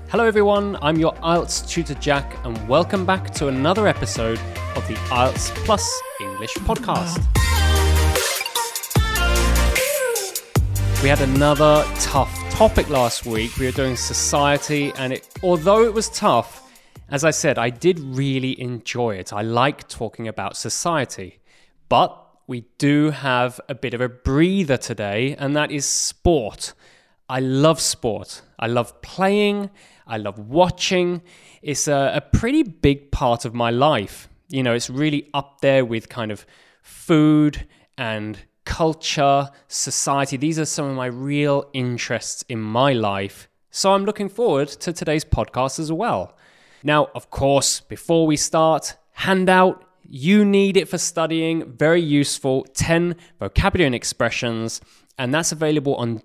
Hello everyone, I'm your IELTS tutor Jack and welcome back to another episode of the IELTS Plus English podcast. We had another tough topic last week. We were doing society and although it was tough, as I said, I did really enjoy it. I like talking about society, but we do have a bit of a breather today and that is sport. I love sport. I love playing. I love watching. It's a pretty big part of my life. You know, it's really up there with kind of food and culture, society. These are some of my real interests in my life. So I'm looking forward to today's podcast as well. Now, of course, before we start, handout. You need it for studying. Very useful. 10 vocabulary and expressions. And that's available on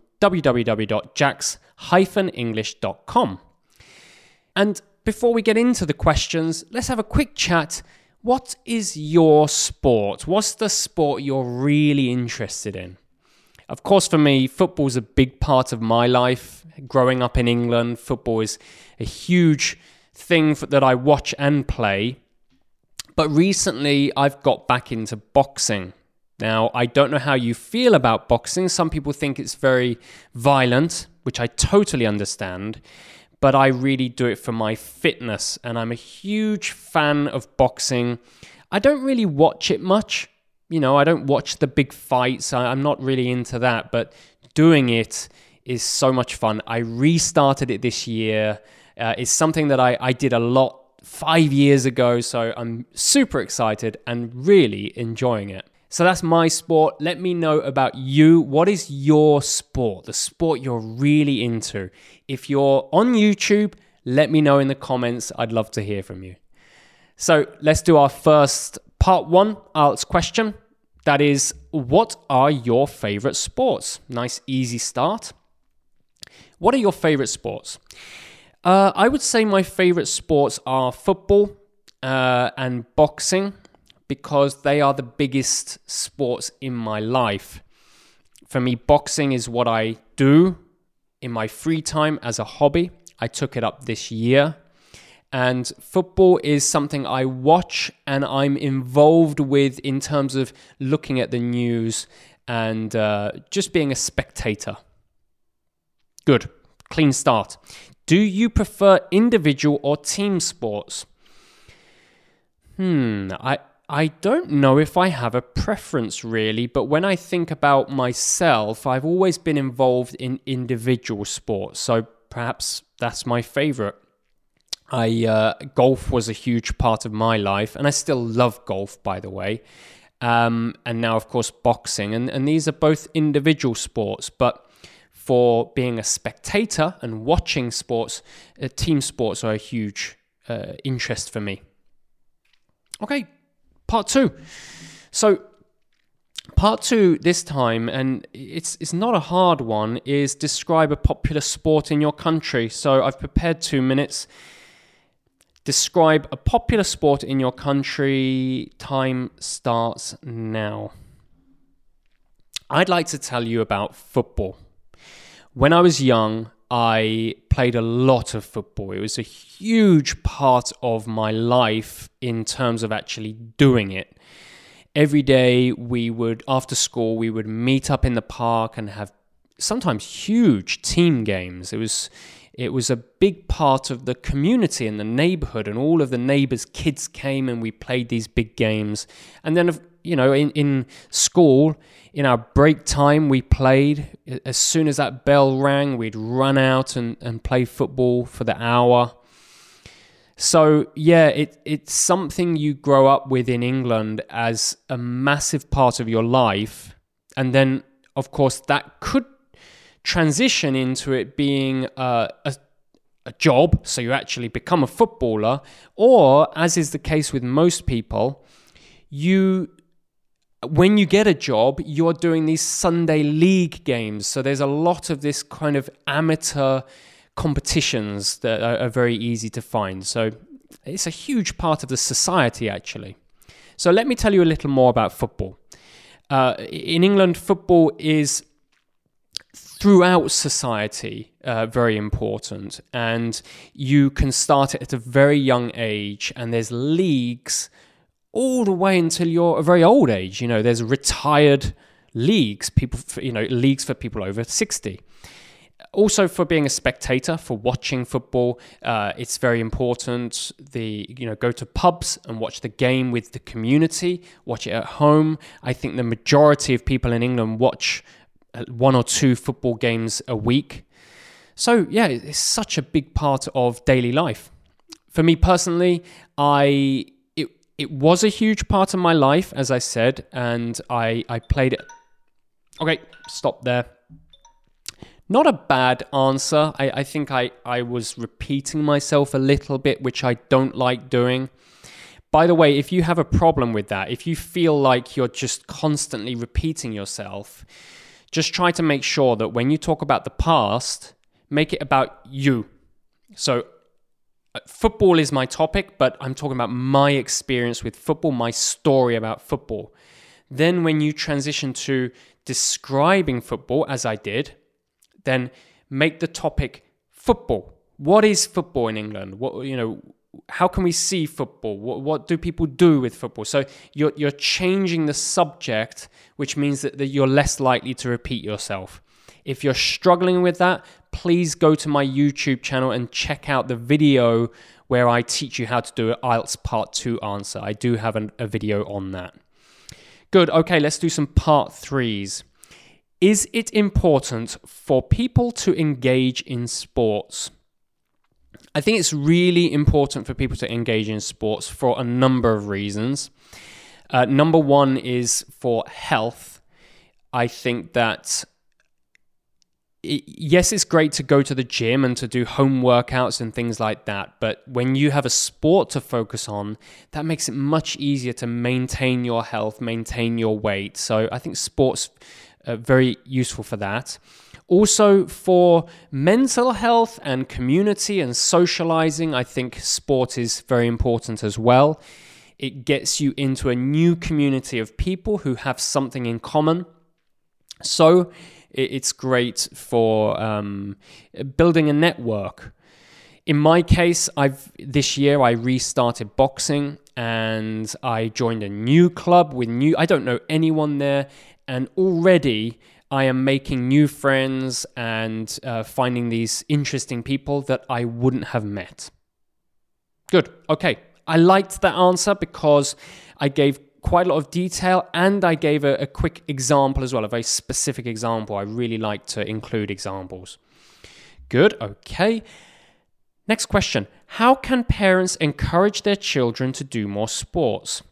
www.jax-english.com. And before we get into the questions, let's have a quick chat. What is your sport? What's the sport you're really interested in? Of course, for me, football is a big part of my life. Growing up in England, football is a huge thing that I watch and play. But recently, I've got back into boxing. Now, I don't know how you feel about boxing. Some people think it's very violent, which I totally understand. But I really do it for my fitness, and I'm a huge fan of boxing. I don't really watch it much. You know, I don't watch the big fights. I'm not really into that, but doing it is so much fun. I restarted it this year. It's something that I did a lot 5 years ago, so I'm super excited and really enjoying it. So that's my sport. Let me know about you. What is your sport? The sport you're really into. If you're on YouTube, let me know in the comments. I'd love to hear from you. So let's do our first part 1 IELTS question. That is, what are your favorite sports? Nice, easy start. What are your favorite sports? I would say my favorite sports are football and boxing, because they are the biggest sports in my life. For me, boxing is what I do in my free time as a hobby. I took it up this year. And football is something I watch and I'm involved with in terms of looking at the news and just being a spectator. Good. Clean start. Do you prefer individual or team sports? I don't know if I have a preference really, but when I think about myself, I've always been involved in individual sports, so perhaps that's my favorite. Golf was a huge part of my life, and I still love golf, by the way. And now, of course, boxing, and these are both individual sports, but for being a spectator and watching sports, team sports are a huge interest for me. Okay. Part 2. So part 2 this time, and it's not a hard one, is describe a popular sport in your country. So I've prepared 2 minutes. Describe a popular sport in your country. Time starts now. I'd like to tell you about football. When I was young, I played a lot of football. It was a huge part of my life in terms of actually doing it. Every day after school, we would meet up in the park and have sometimes huge team games. It was a big part of the community and the neighborhood, and all of the neighbors' kids came and we played these big games. And then, you know, in school, in our break time, we played. As soon as that bell rang, we'd run out and play football for the hour. So, yeah, it's something you grow up with in England as a massive part of your life. And then, of course, that could transition into it being a job, so you actually become a footballer. Or, as is the case with most people, when you get a job, you're doing these Sunday league games. So there's a lot of this kind of amateur competitions that are very easy to find. So it's a huge part of the society, actually. So let me tell you a little more about football. In England, football is throughout society very important, and you can start it at a very young age, and there's leagues all the way until you're a very old age. There's retired leagues, leagues for people over 60. Also, for being a spectator, for watching football, it's very important. Go to pubs and watch the game with the community. Watch it at home. I think the majority of people in England watch 1 or 2 football games a week. So yeah, it's such a big part of daily life. For me personally, it was a huge part of my life, as I said, and I played it. Okay, stop there. Not a bad answer. I think I was repeating myself a little bit, which I don't like doing. By the way, if you have a problem with that, if you feel like you're just constantly repeating yourself, just try to make sure that when you talk about the past, make it about you. So football is my topic, but I'm talking about my experience with football, my story about football. Then when you transition to describing football, as I did, then make the topic football. What is football in England? How can we see football? What do people do with football? So you're changing the subject, which means that you're less likely to repeat yourself. If you're struggling with that, please go to my YouTube channel and check out the video where I teach you how to do an IELTS Part 2 answer. I do have a video on that. Good. Okay, let's do some Part 3s. Is it important for people to engage in sports? I think it's really important for people to engage in sports for a number of reasons. Number one is for health. I think that, yes, it's great to go to the gym and to do home workouts and things like that. But when you have a sport to focus on, that makes it much easier to maintain your health, maintain your weight. So I think sports very useful for that. Also, for mental health and community and socializing, I think sport is very important as well. It gets you into a new community of people who have something in common. So it's great for building a network. In my case, this year I restarted boxing, and I joined a new club I don't know anyone there. And already I am making new friends and finding these interesting people that I wouldn't have met. Good. Okay. I liked that answer because I gave quite a lot of detail, and I gave a quick example as well, a very specific example. I really like to include examples. Good. Okay. Next question. How can parents encourage their children to do more sports?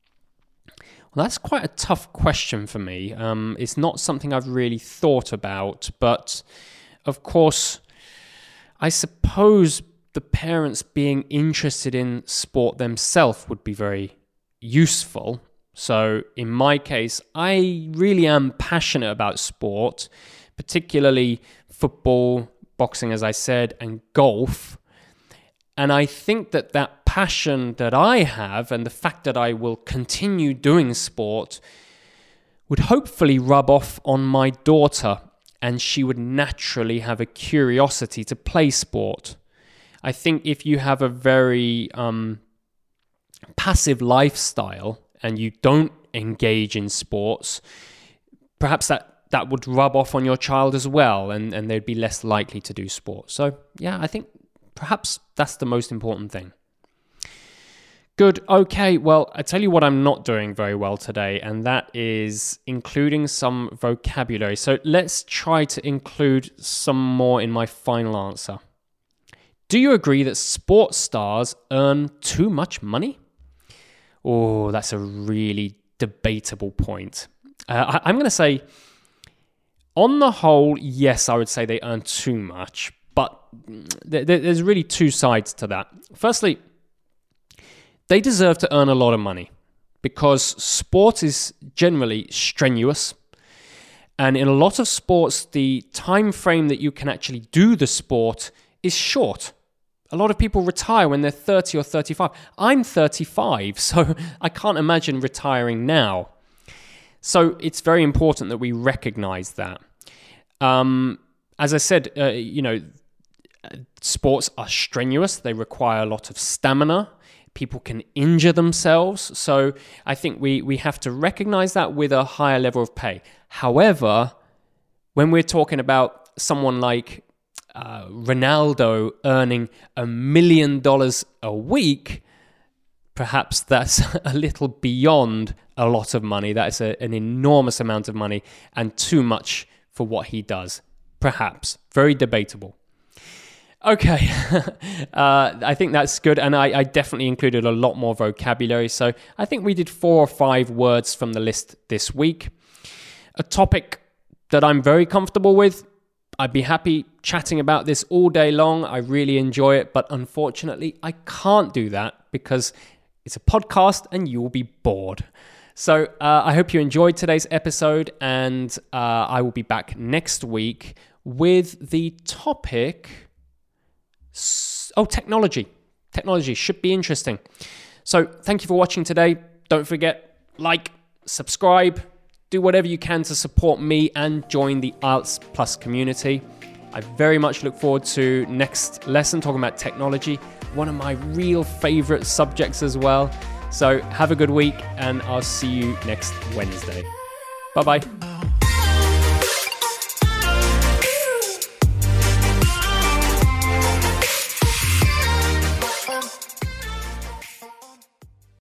Well, that's quite a tough question for me. It's not something I've really thought about, but of course, I suppose the parents being interested in sport themselves would be very useful. So in my case, I really am passionate about sport, particularly football, boxing, as I said, and golf. And I think that passion that I have and the fact that I will continue doing sport would hopefully rub off on my daughter, and she would naturally have a curiosity to play sport. I think if you have a very passive lifestyle and you don't engage in sports, perhaps that would rub off on your child as well, and they'd be less likely to do sport. So yeah, I think perhaps that's the most important thing. Good. Okay, well, I tell you what I'm not doing very well today, and that is including some vocabulary. So let's try to include some more in my final answer. Do you agree that sports stars earn too much money? Oh, that's a really debatable point. I'm going to say, on the whole, yes, I would say they earn too much. But there's really two sides to that. Firstly, they deserve to earn a lot of money because sport is generally strenuous. And in a lot of sports, the time frame that you can actually do the sport is short. A lot of people retire when they're 30 or 35. I'm 35, so I can't imagine retiring now. So it's very important that we recognize that. As I said, sports are strenuous. They require a lot of stamina. People can injure themselves. So I think we have to recognize that with a higher level of pay. However, when we're talking about someone like Ronaldo earning $1 million a week, perhaps that's a little beyond a lot of money. That is an enormous amount of money and too much for what he does. Perhaps. Very debatable. Okay, I think that's good, and I definitely included a lot more vocabulary, so I think we did 4 or 5 words from the list this week. A topic that I'm very comfortable with. I'd be happy chatting about this all day long. I really enjoy it, but unfortunately, I can't do that because it's a podcast and you will be bored. So I hope you enjoyed today's episode, and I will be back next week with the topic... technology. Technology should be interesting. So thank you for watching today. Don't forget, like, subscribe, do whatever you can to support me and join the IELTS Plus community. I very much look forward to next lesson talking about technology, one of my real favorite subjects as well. So have a good week, and I'll see you next Wednesday. Bye-bye.